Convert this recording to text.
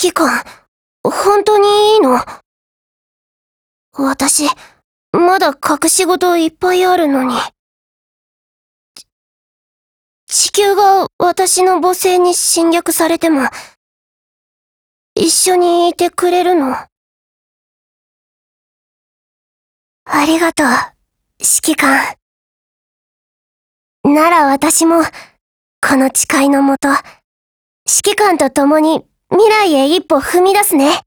揮官、本当にいいの？私、まだ隠し事いっぱいあるのに。地球が私の母星に侵略されても、一緒にいてくれるの？ありがとう、指揮官。なら私も、この誓いのもと、指揮官と共に未来へ一歩踏み出すね。